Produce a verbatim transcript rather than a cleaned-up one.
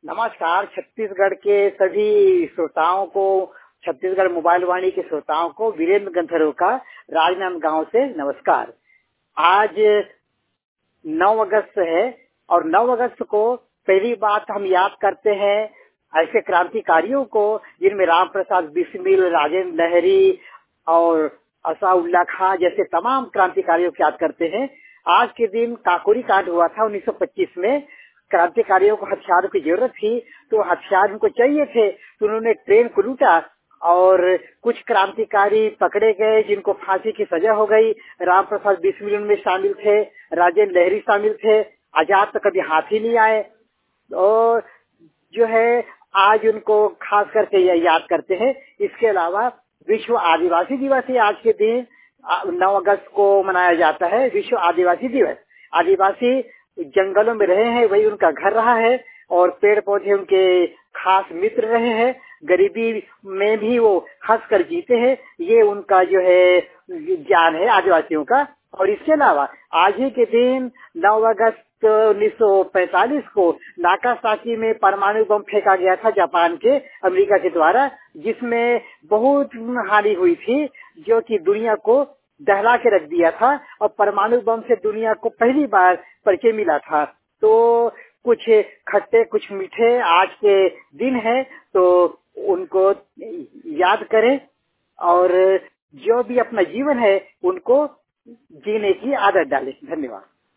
नमस्कार। छत्तीसगढ़ के सभी श्रोताओं को, छत्तीसगढ़ मोबाइल वाणी के श्रोताओं को वीरेंद्र गंधर्व का राजनांदगांव से नमस्कार। आज नौ अगस्त है और नौ अगस्त को पहली बात हम याद करते हैं ऐसे क्रांतिकारियों को जिनमें राम प्रसाद बिस्मिल, राजेंद्र लहरी और असाउल्ला खां जैसे तमाम क्रांतिकारियों को याद करते हैं। आज के दिन काकोरी कांड हुआ था उन्नीस सौ पच्चीस में। क्रांतिकारियों को हथियारों की जरूरत थी तो हथियार उनको चाहिए थे, तो उन्होंने ट्रेन को लूटा और कुछ क्रांतिकारी पकड़े गए जिनको फांसी की सजा हो गई। राम प्रसाद बिस्मिल उनमें शामिल थे, राजेंद्र लहरी शामिल थे। आजाद तो कभी हाथ ही नहीं आए और जो है आज उनको खास करके याद करते हैं। इसके अलावा विश्व आदिवासी दिवस है आज के दिन, नौ अगस्त को मनाया जाता है विश्व आदिवासी दिवस। आदिवासी जंगलों में रहे हैं, वही उनका घर रहा है और पेड़ पौधे उनके खास मित्र रहे हैं। गरीबी में भी वो हंस कर जीते हैं, ये उनका जो है ज्ञान है आदिवासियों का। और इसके अलावा आज ही के दिन नौ अगस्त उन्नीस सौ पैंतालीस को नागासाकी में परमाणु बम फेंका गया था जापान के, अमेरिका के द्वारा, जिसमें बहुत हानि हुई थी जो कि दुनिया को दहला के रख दिया था और परमाणु बम से दुनिया को पहली बार परिचय मिला था। तो कुछ खट्टे कुछ मीठे आज के दिन है तो उनको याद करें और जो भी अपना जीवन है उनको जीने की आदत डालें। धन्यवाद।